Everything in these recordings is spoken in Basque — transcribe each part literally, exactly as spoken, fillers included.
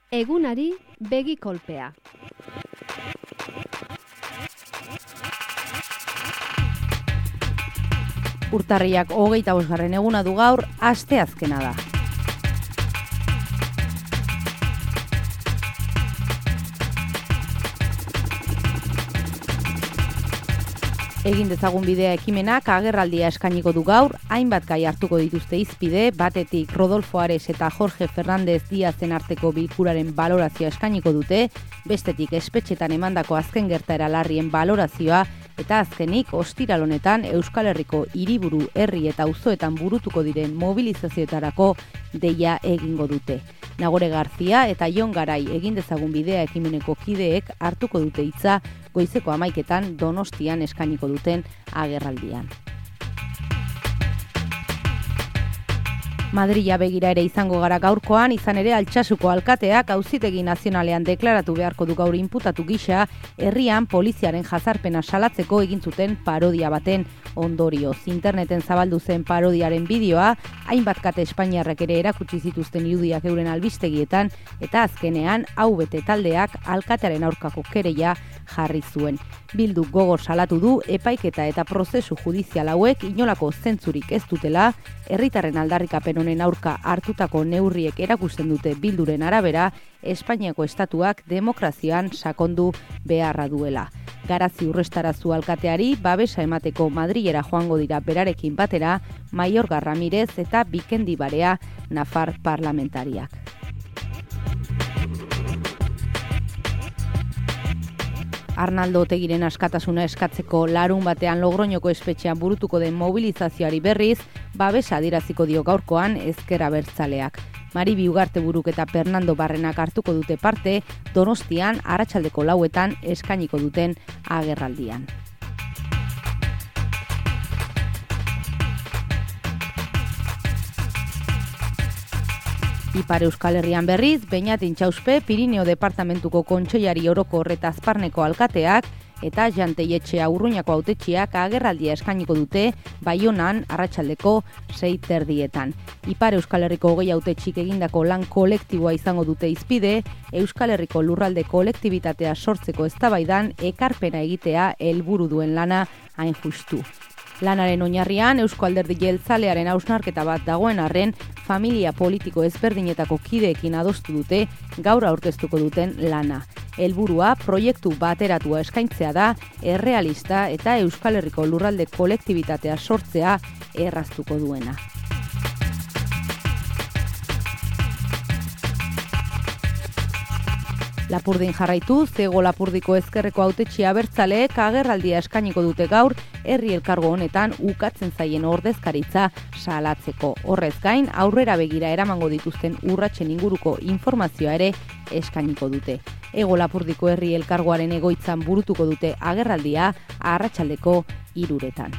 Egunari begi kolpea. Urtarriak hogeita bosgarren eguna du gaur, asteazkena da. Egin dezagun bidea ekimenak agerraldia eskainiko du gaur, hainbat gai hartuko dituzte hizpide, batetik Rodolfo Ares eta Jorge Fernández Díazen arteko bilkuraren balorazioa eskainiko dute, bestetik espetxetan emandako azken gertaera larrien balorazioa, eta azkenik ostiral honetan Euskal Herriko hiriburu, herri eta auzoetan burutuko diren mobilizazioetarako deia egingo dute. Nagore Garzia eta Jon Garai egin dezagun bidea ekimeneko kideek hartuko dute hitza goizeko hamaiketan Donostian eskainiko duten agerraldian. Madrila begira ere izango gara gaurkoan, izan ere Altsasuko alkateak Auzitegi Nazionalean deklaratu beharko du gaur inputatu gisa, herrian poliziaren jazarpena salatzeko egin zuten parodia baten ondorioz. Interneten zabaldu zen parodiaren bideoa, hainbat kate espainiarrak ere erakutsi zituzten irudiak euren albistegietan, eta azkenean hau bete taldeak alkatearen aurkako kereia jarri zuen. Bildu gogor salatu du epaiketa eta prozesu judizial hauek inolako zentzurik ez dutela, herritarren aldarrikapen honen aurka hartutako neurriek erakusten dute Bilduren arabera, Espainiako estatuak demokrazian sakondu beharra duela. Garazi Urrestarazu alkateari babesa emateko Madrilera joango dira berarekin batera, Maiorga Ramirez eta Bikendi Barea nafar parlamentariak. Arnaldo Otegiren askatasuna eskatzeko larun batean Logroñoko espetxean burutuko den mobilizazioari berriz, babesa adieraziko dio gaurkoan ezker abertzaleak. Maribi Ugarteburuk eta Fernando Barrenak hartuko dute parte, Donostian arratsaldeko lauetan eskainiko duten agerraldian. Ipar Euskal Herrian berriz, Beñat Intxauspe, Pirineo Departamentuko Kontseilari Orokor eta Azparneko alkateak eta Janteietxea Urruñako hautetxiak agerraldia eskainiko dute Baionan arratsaldeko sei terdietan. Ipar Euskal Herriko hogei hautetxik egindako lan kolektiboa izango dute hizpide, Euskal Herriko lurralde kolektibitatea sortzeko eztabaidan ekarpena egitea helburu duen lana hain justu. Lanaren oinarrian Eusko Alderdi Jeltzalearen hausnarketa bat dagoen arren, familia politiko ezberdinetako kideekin adostu dute gaur aurkeztuko duten lana. Helburua proiektu bateratua eskaintzea da, errealista eta Euskal Herriko lurralde kolektibitatea sortzea erraztuko duena. Lapurdin jarraitu, Zego Lapurdiko ezkerreko hautetxea abertzaleek agerraldia eskainiko dute gaur, herri elkargo honetan ukatzen zaien ordezkaritza salatzeko. Horrez gain, aurrera begira eramango dituzten urratsen inguruko informazioa ere eskainiko dute. Ego Lapurdiko herri elkargoaren egoitzan burutuko dute agerraldia arratsaldeko hiruretan.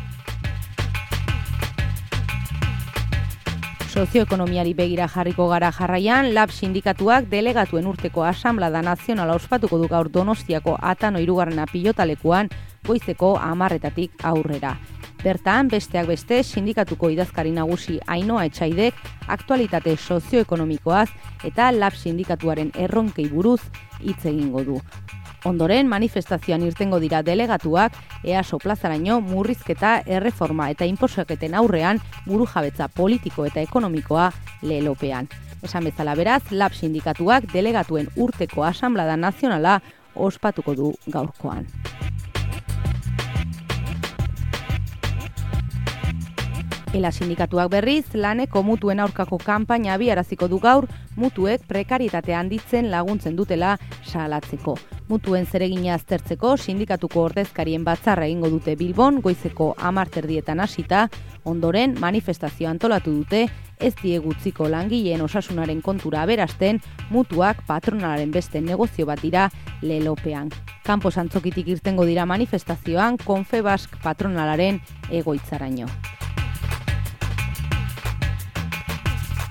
Sozioekonomiari begira jarriko gara jarraian, Lab sindikatuak delegatuen urteko asanblada nazionala ospatuko du gaur Donostiako Atano hirugarrena pilotalekuan goizeko hamarretatik aurrera. Bertan, besteak beste, sindikatuko idazkari nagusi Ainhoa Etxaidek aktualitate sozioekonomikoaz eta Lab sindikatuaren erronkei buruz hitz egingo du. Ondoren, manifestazioan irtengo dira delegatuak, EASO plazaraino murrizketa, erreforma eta inposaketen aurrean burujabetza politiko eta ekonomikoa lelopean. Esan bezala beraz, Lab sindikatuak delegatuen urteko asanblada nazionala ospatuko du gaurkoan. Ela sindikatuak berriz, laneko mutuen aurkako kanpaina abiaraziko du gaur, mutuek prekarietatea handitzen laguntzen dutela salatzeko. Mutuen zeregina aztertzeko sindikatuko ordezkarien batzarra egingo dute Bilbon goizeko hamar terdietan hasita, ondoren manifestazio antolatu dute, ez diegutziko langileen osasunaren kontura aberasten, mutuak patronalaren beste negozio bat dira lelopean. Kanpo Antzokitik irtengo dira manifestazioan Confebask patronalaren egoitzaraino.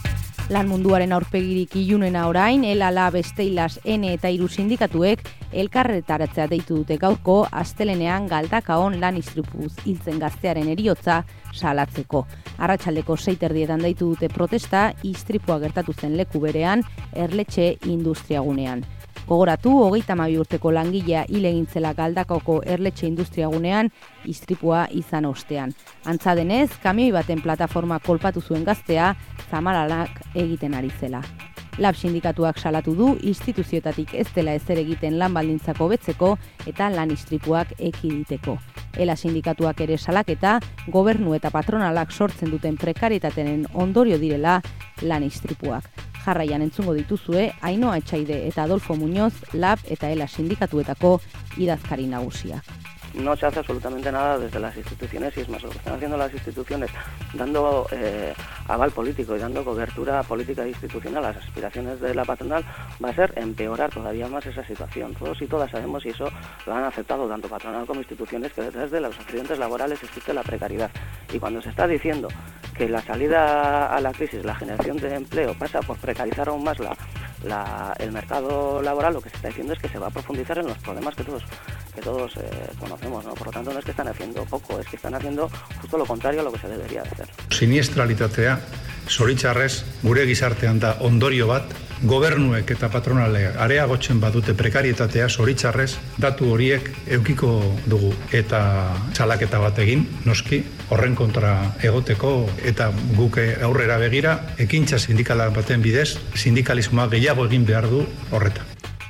Lan munduaren aurpegirik ilunena orain, Ela, Lab, Steilas, Ene eta hiru sindikatuek elkarretaratzea deitu dute gaurko astelenean Galdakaon lan istripuz hiltzen gaztearen heriotza salatzeko. Arratsaldeko sei erdietan deitu dute protesta istripua gertatu zen leku berean Erletxe industriagunean. Gogoratu, hogeita hamabi urteko langilea hil egin zela Galdakaoko Erletxe industriagunean istripua izan ostean. Antza denez, kamioi baten plataforma kolpatu zuen gaztea zamaralak egiten ari zela. Lab sindikatuak salatu du instituzioetatik ez dela ezer egiten lan baldintzak hobetzeko eta lan istripuak ekiditeko. Ela sindikatuak ere salaketa, gobernu eta patronalak sortzen duten prekarietateen ondorio direla lan istripuak. Jarraian entzungo dituzue, Ainhoa Etxaide eta Adolfo Muñoz, Lab eta Ela sindikatuetako idazkari nagusiak. No se hace absolutamente nada desde las instituciones y es más, lo que están haciendo las instituciones dando eh, aval político y dando cobertura política e institucional a las aspiraciones de la patronal va a ser empeorar todavía más esa situación. Todos y todas sabemos, y eso lo han aceptado tanto patronal como instituciones, que detrás de los accidentes laborales existe la precariedad. Y cuando se está diciendo que la salida a la crisis, la generación de empleo pasa por precarizar aún más la, la, el mercado laboral, lo que se está diciendo es que se va a profundizar en los problemas que todos, que todos eh, conocemos, ¿no? Por lo tanto, no es que están haciendo poco, es que están haciendo justo lo contrario a lo que se debería de hacer. Siniestralitatea, zoritxarrez, gure gizartean da ondorio bat, gobernuek eta patronale areagotzen badute prekarietatea, zoritxarrez, datu horiek eukiko dugu eta salaketa bat egin, noski, horren kontra egoteko eta guk aurrera begira, ekintza sindikala baten bidez, sindikalismoa gehiago egin behar du horretan.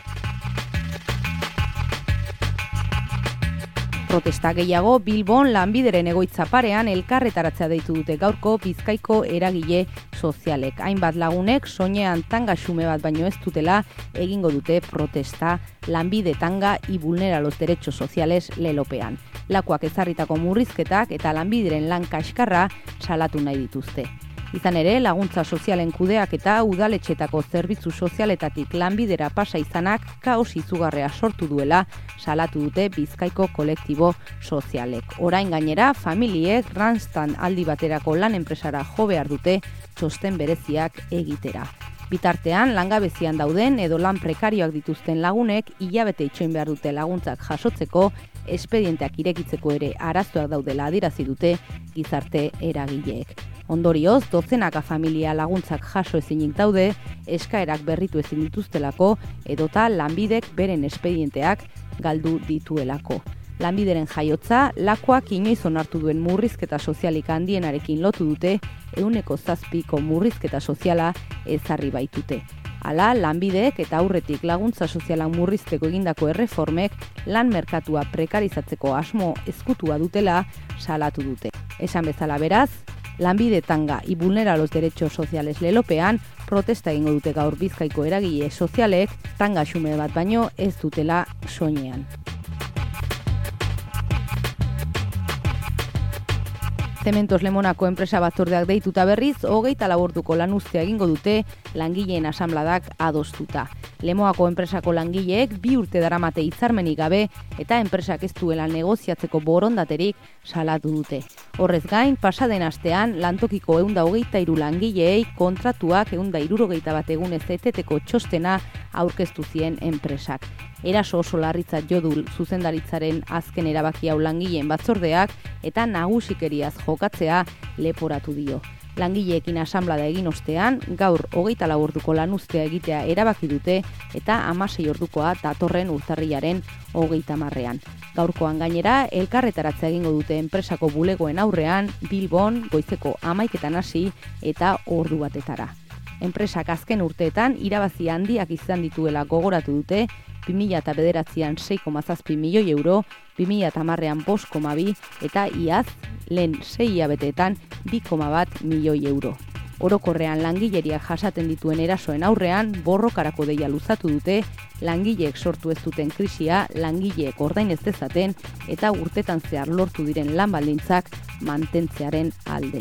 Protesta gehiago Bilbon lanbideren egoitza parean elkarretaratzea deitu dute gaurko Bizkaiko eragile sozialek. Hainbat lagunek soinean tanga xume bat baino ez dutela egingo dute protesta lanbide tanga y vulnera los derechos sociales lelopean. Lakuak ezarritako murrizketak eta lanbideren lan kaskarra salatu nahi dituzte. Izan ere, laguntza sozialen kudeak eta udaletxetako zerbitzu sozialetatik lanbidera pasa izanak kaos izugarrea sortu duela salatu dute Bizkaiko kolektibo sozialek. Orain gainera, familiek Randstad aldi baterako lan enpresara jo behar dute txosten bereziak egitera. Bitartean, langabezian dauden edo lan prekarioak dituzten lagunek hilabete itxoin behar dute laguntzak jasotzeko, espedienteak irekitzeko ere arazoak daudela adierazi dute gizarte eragileek. Ondorioz, dozenaka familia laguntzak jaso ezinik daude, eskaerak berritu ezin dituztelako, edota lanbidek beren espedienteak galdu dituelako. Lanbideren jaiotza, lakoak inoiz onartu duen murrizketa sozialik handienarekin lotu dute, ehuneko zazpiko murrizketa soziala ezarri baitute. Hala, lanbideek eta aurretik laguntza sozialan murrizteko egindako erreformek lan merkatua prekarizatzeko asmo ezkutua dutela salatu dute. Esan bezala beraz, lanbide tanga y vulnera los derechos sociales lelopean protesta egingo dute gaur Bizkaiko eragile sozialek tanga xume bat baino ez dutela soinean. Zementos Lemonako enpresa batzordeak deituta berriz, hogeita lau orduko lanuztea egingo dute langileen asanbladak adostuta. Lemoako enpresako langileek bi urte daramate hitzarmenik gabe eta enpresak ez duela negoziatzeko borondaterik salatu dute. Horrez gain, pasaden astean lantokiko ehun eta hogeita hiru langileei kontratuak ehun eta hirurogeita bat egunez eteteko txostena aurkeztu zien enpresak. Eraso oso larritzat jo du zuzendaritzaren azken erabaki hau langileen batzordeak eta nagusikeriaz jokatzea leporatu dio. Langileekin asanblada egin ostean, gaur hogeita lau orduko lanuztea egitea erabaki dute eta hamasei ordukoa datorren urtarrilaren hogeita hamarrean. Gaurkoan gainera, elkarretaratzea egingo dute enpresako bulegoen aurrean, Bilbon, goizeko hamaiketan hasi eta ordu batetara. Enpresak azken urteetan irabazi handiak izan dituela gogoratu dute, bi mila bederatzian sei koma zazpi milioi euro, bi mila hamarrean bost koma bi eta iaz lehen sei hilabeteetan bi koma bat milioi euro. Orokorrean langileriak jasaten dituen erasoen aurrean borrokarako deia luzatu dute, langileek sortu ez duten krisia, langileek ordain ez dezaten eta urtetan zehar lortu diren lan baldintzak mantentzearen alde.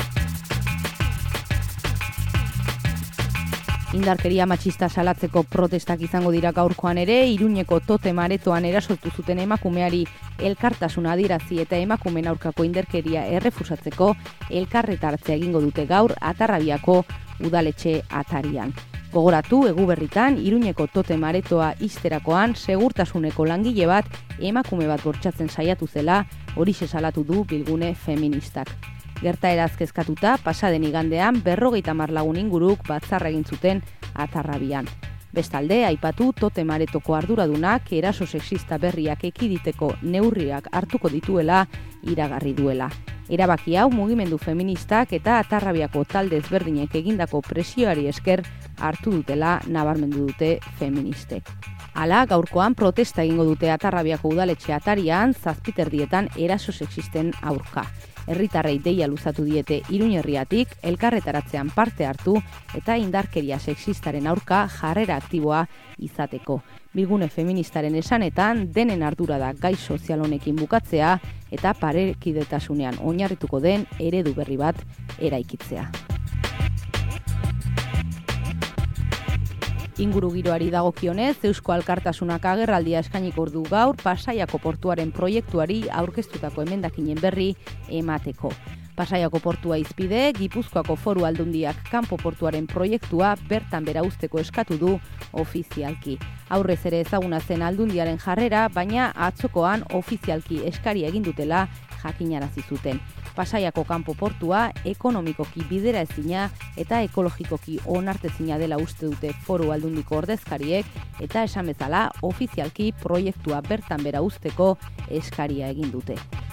Indarkeria matxista salatzeko protestak izango dira gaurkoan ere, Iruñeko totem aretoan erasotu zuten emakumeari elkartasuna adierazi eta emakumeen aurkako indarkeria errefusatzeko elkarretartzea egingo dute gaur Atarrabiako udaletxe Atarian. Gogoratu, Eguberritan, Iruñeko totem aretoa ixterakoan segurtasuneko langile bat emakume bat bortxatzen saiatu zela, horixe salatu du Bilgune feministak. Gertaeraz kezkatuta, pasaden igandean berrogeita hamar lagun inguruk batzarra egin zuten Atarrabian. Bestalde, aipatu totem aretoko arduradunak eraso sexista berriak ekiditeko neurriak hartuko dituela iragarri duela. Erabaki hau mugimendu feministak eta Atarrabiako talde ezberdinek egindako presioari esker hartu dutela nabarmendu dute feministek. Hala, gaurkoan protesta egingo dute Atarrabiako udaletxe Atarian zazpiterdietan eraso sexisten aurka. Herritarrei deia luzatu diete Iruñerriatik elkarretaratzean parte hartu eta indarkeria sexistaren aurka jarrera aktiboa izateko. Bilgune feministaren esanetan denen ardura da gai sozial honekin bukatzea eta parekidetasunean oinarrituko den eredu berri bat eraikitzea. Inguru giroari dagokionez, Eusko Alkartasunak agerraldia eskainiko du gaur Pasaiako portuaren proiektuari aurkeztutako emendakinen berri emateko. Pasaiako portua izpide, Gipuzkoako Foru Aldundiak kanpo portuaren proiektua bertan bera uzteko eskatu du ofizialki. Aurrez ere ezaguna zen Aldundiaren jarrera, baina atzokoan ofizialki eskaria egin dutela jakinarazi zuten. Pasaiako kanpo portua ekonomikoki bidera ezina eta ekologikoki onartezina dela uste dute Foru Aldundiko ordezkariek eta esan bezala ofizialki proiektua bertan bera uzteko eskaria egin dute.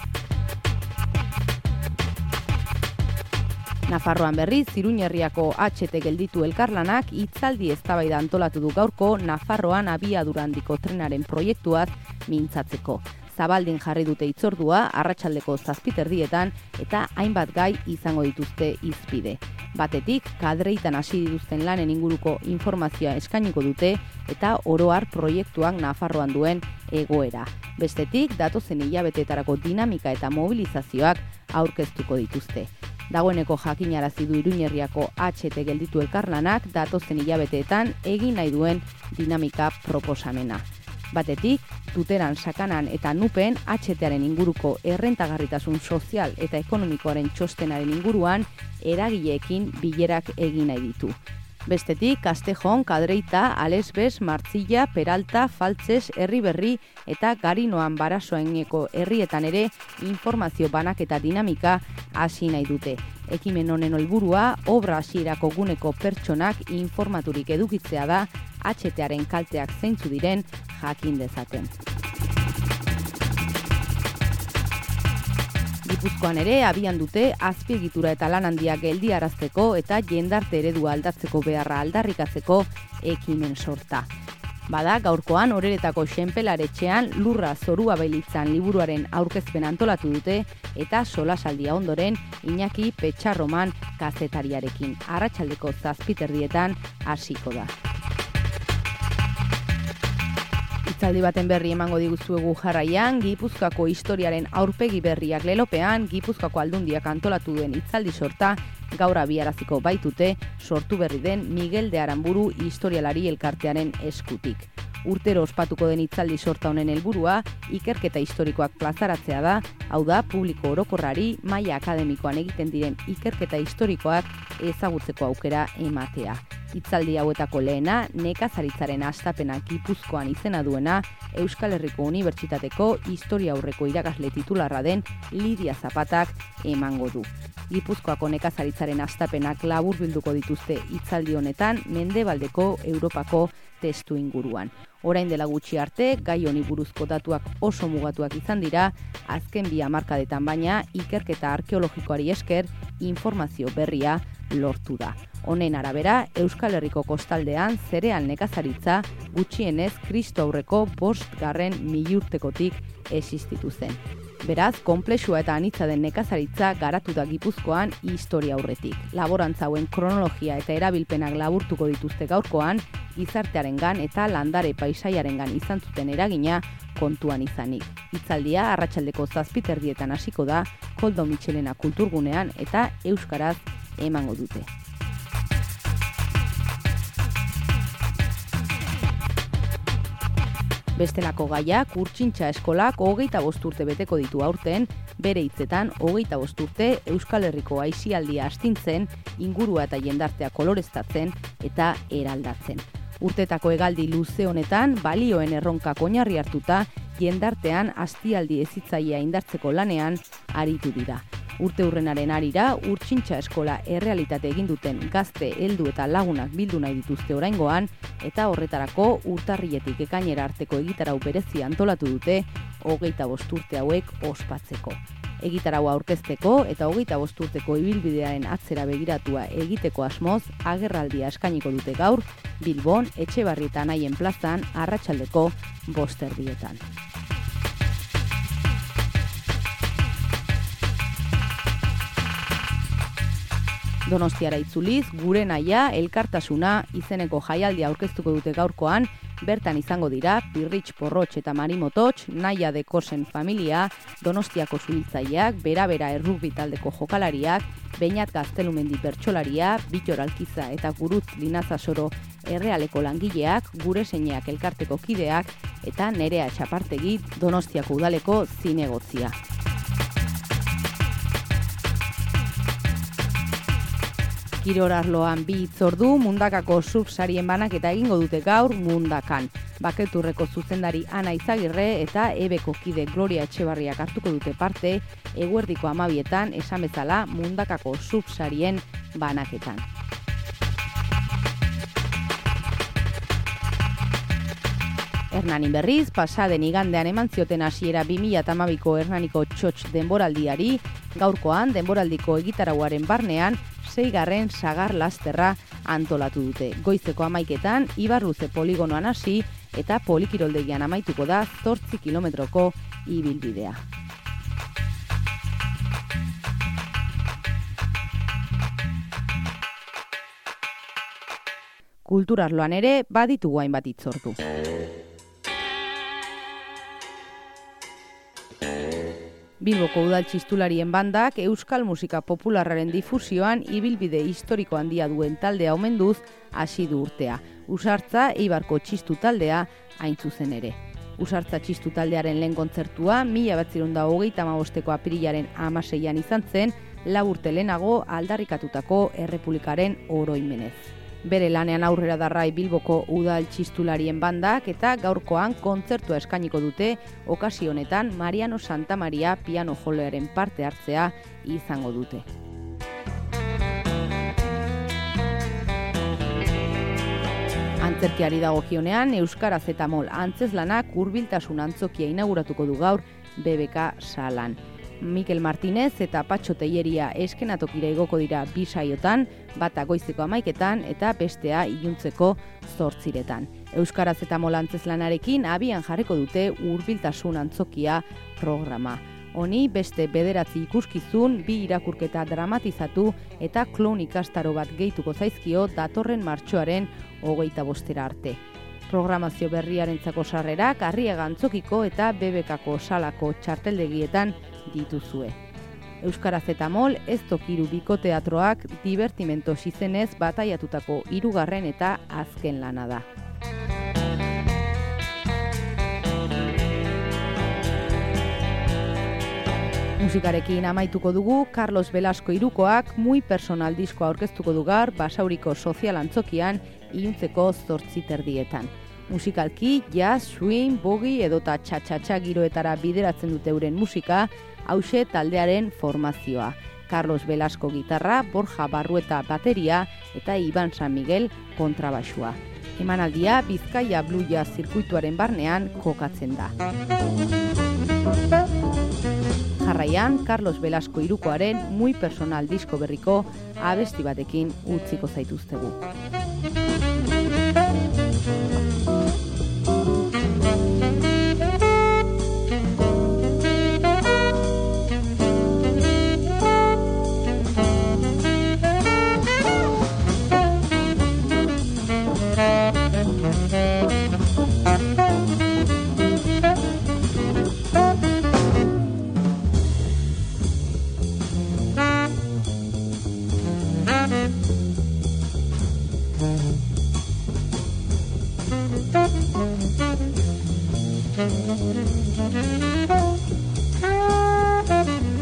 Nafarroan berriz, Iruñerriako H T gelditu elkarlanak hitzaldi eztabaida antolatu du gaurko Nafarroan abiadura handiko trenaren proiektuaz mintzatzeko. Zabaldin jarri dute hitzordua arratsaldeko zazpiterdietan eta hainbat gai izango dituzte hizpide. Batetik, kadreitan hasi dituzten lanen inguruko informazioa eskainiko dute eta oro har proiektuak Nafarroan duen egoera. Bestetik, datozen hilabeteetarako dinamika eta mobilizazioak aurkeztuko dituzte. Dagoeneko jakinarazi du Iruñerriako H T gelditu elkarlanak datozen hilabeteetan egin nahi duen dinamika proposamena. Batetik, Tuteran, Sakanan eta Nupen H T-aren inguruko errentagarritasun sozial eta ekonomikoaren txostenaren inguruan eragileekin bilerak egin nahi ditu. Bestetik, Castejon, Kadreita, Alesbes, Martzilla, Peralta, Faltzes, Herriberri eta Garinoan Barasoaineko herrietan ere informazio banaketa dinamika hasi nahi dute. Ekimen honen helburua obra hasierako guneko pertsonak informaturik edukitzea da H T-aren kalteak zeintzu diren jakin dezaten. Gipuzkoan ere abian dute azpiegitura eta lan handiak geldiarazteko eta jendarte eredua aldatzeko beharra aldarrikatzeko ekimen sorta. Bada, gaurkoan Oreretako Xenpelaretxean lurra zorua bailitzan liburuaren aurkezpen antolatu dute eta solasaldia ondoren Iñaki Petxarroman kazetariarekin. Arratsaldeko zazpiterdietan hasiko da. Hitzaldi baten berri emango diguzuegu jarraian, Gipuzkoako historiaren aurpegi berriak lelopean, Gipuzkoako Aldundiak antolatu duen hitzaldi sorta gaur abiaraziko baitute sortu berri den Miguel de Aranburu historialari elkartearen eskutik. Urtero ospatuko den hitzaldi sorta honen helburua ikerketa historikoak plazaratzea da, hau da publiko orokorrari maila akademikoan egiten diren ikerketa historikoak ezagutzeko aukera ematea. Hitzaldi hauetako lehena, nekazaritzaren hastapena Gipuzkoan izena duena, Euskal Herriko Unibertsitateko historia aurreko irakasle titularra den Lidia Zapatak emango du. Gipuzkoako nekazaritzaren hastapenak laburbilduko dituzte hitzaldi honetan mendebaldeko Europako testu inguruan. Orain dela gutxi arte, gai honi buruzko datuak oso mugatuak izan dira, azken bi hamarkadetan baina ikerketa arkeologikoari esker informazio berria lortu da. Honen arabera, Euskal Herriko kostaldean zereal nekazaritza gutxienez Kristo aurreko bost garren milurtekotik existitu zen. Beraz, konplexua eta anitza den nekazaritza garatu da Gipuzkoan historia aurretik. Laborantza hauen kronologia eta erabilpenak laburtuko dituzte gaurkoan, gizartearengan eta landare paisaiarengan izan zuten eragina kontuan izanik. Hitzaldia arratsaldeko zazpiterdietan hasiko da Koldo Mitxelena kulturgunean eta euskaraz emango dute. Bestelako gaiak, Urtsintxa eskolak hogeita bost urte beteko ditu aurten, bere hitzetan hogeita bost urte Euskal Herriko aisialdia astintzen, ingurua eta jendartea koloreztatzen eta eraldatzen. Urtetako hegaldi luze honetan, balioen erronkak oinarri hartuta, jendartean astialdi hezitzailea indartzeko lanean aritu dira. Urte hurrenaren arira, Urtsintxa eskola errealitate egin duten gazte, heldu eta lagunak bildu nahi dituzte oraingoan, eta horretarako urtarriletik ekainera arteko egitarau berezia antolatu dute, hogeita bost urte hauek ospatzeko. Egitarau aurkezteko eta hogeita bost urteko ibilbidearen atzera begiratua egiteko asmoz, agerraldia eskainiko dute gaur, Bilbon, Etxebarri eta Naien plazan, arratsaldeko bost erdietan. Donostiara itzuliz, gure naia, elkartasuna izeneko jaialdia aurkeztuko dute gaurkoan, bertan izango dira Pirritx Porrotx eta Marimotots, Naia de Kosen familia, Donostiako zuhiltzaileak, bera-bera errugbi taldeko jokalariak, Beñat Gaztelumendi bertsolaria, Bitor Alkiza eta Gurutz Linazasoro errealeko langileak, gure zeineak elkarteko kideak eta Nerea Txapartegi Donostiako udaleko zinegotzia. Kirol arloan bi hitzordu Mundakako surfsarien banaketa egingo dute gaur Mundakan. Baketurreko zuzendari Ana Izagirre eta Ebeko kide Gloria Etxebarriak hartuko dute parte, eguerdiko hamabietan esan bezala Mundakako surfsarien banaketan. Hernanin berriz, pasaden igandean eman zioten hasiera bi mila hamabiko Hernaniko txotx denboraldiari, gaurkoan denboraldiko egitarauaren barnean, seigarren sagar lasterra antolatu dute. Goizeko hamaiketan, Ibarruze poligonoan hasi eta polikiroldegian amaituko da zortzi kilometroko ibilbidea. Kulturarloan ere baditugu hainbat hitzordu. Bilboko udal txistularien bandak euskal musika popularraren difusioan ibilbide historiko handia duen taldea omenduz hasi du urtea. Usartza Eibarko txistu taldea hain zuzen ere. Usartza txistu taldearen lehen kontzertua mila bederatziehun eta hogeita hamabosteko apirilaren hamaseian izan zen, lau urte lehenago aldarrikatutako errepublikaren oroimenez. Bere lanean aurrera darrai Bilboko udal txistularien bandak eta gaurkoan kontzertua eskainiko dute, okazio honetan Mariano Santamaria piano jolearen parte hartzea izango dute. Antzerkiari dagokionean Euskaraz eta Mol antzeslanak hurbiltasun antzokia inauguratuko du gaur B B K salan. Mikel Martinez eta Patxo Teieria eskenatokira igoko dira bi saiotan, bata goizeko hamaiketan eta bestea iluntzeko zortziretan. Euskaraz eta Mol antzeslanarekin abian jarriko dute hurbiltasun antzokia programa. Honi beste bederatzi ikuskizun, bi irakurketa dramatizatu eta klon ikastaro bat gehituko zaizkio datorren martxoaren hogeita bostera arte. Programazio berriarentzako sarrerak Arriaga antzokiko eta B B Kko salako txarteldegietan dituzue. Euskaraz eta Mol ez tokiru bikoteatroak divertimento izenez bataiatutako hirugarren eta azken lana da. Musikarekin amaituko dugu, Carlos Velasco Hirukoak muy personal diskoa aurkeztuko du gaur Basauriko sozial antzokian iluntzeko zortzi terdietan. Musikalki, jazz, swing, boogie edota txatxatxa giroetara bideratzen dute euren musika, hauxe taldearen formazioa. Carlos Velasco gitarra, Borja Barrueta bateria eta Iban San Miguel kontrabaxua. Emanaldia Bizkaia Blue Jazz zirkuituaren barnean kokatzen da. Jarraian, Carlos Velasco Hirukoaren muy personal disko berriko abesti batekin utziko zaituztegu. Thank you.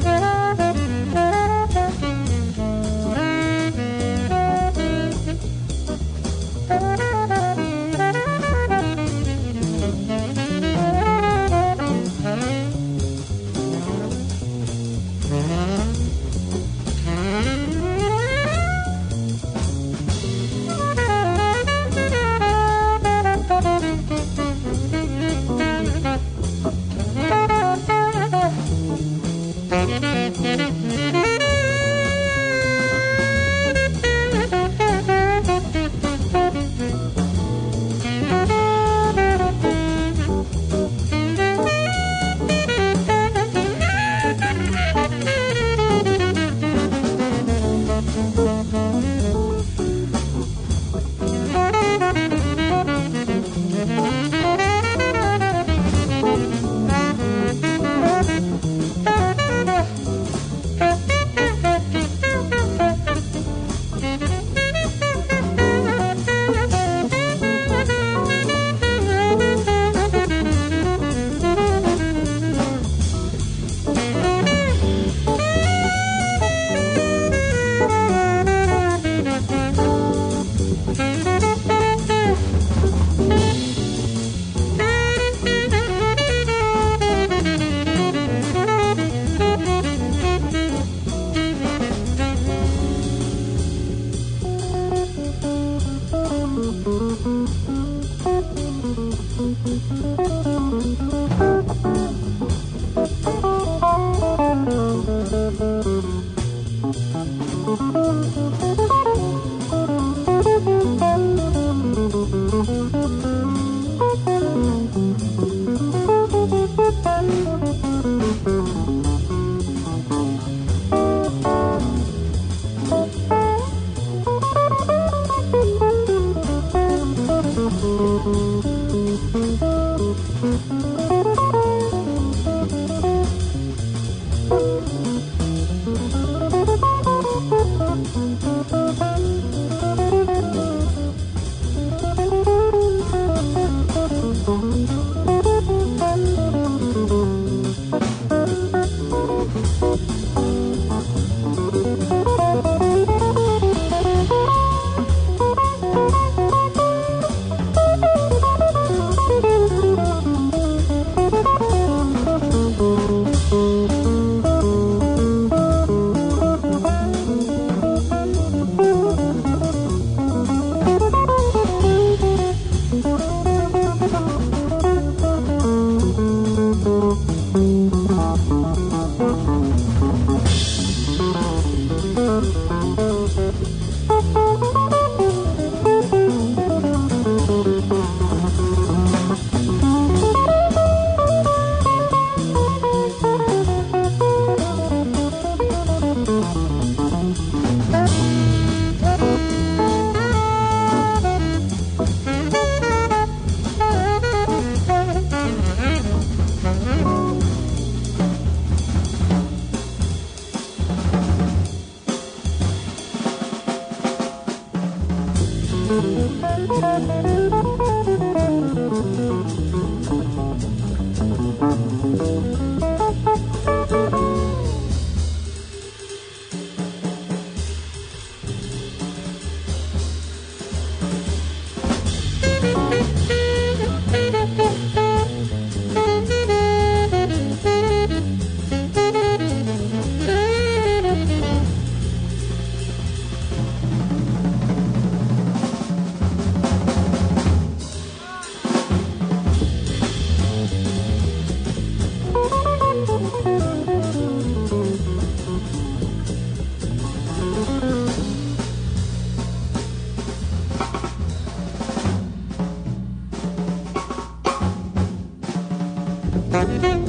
Thank you.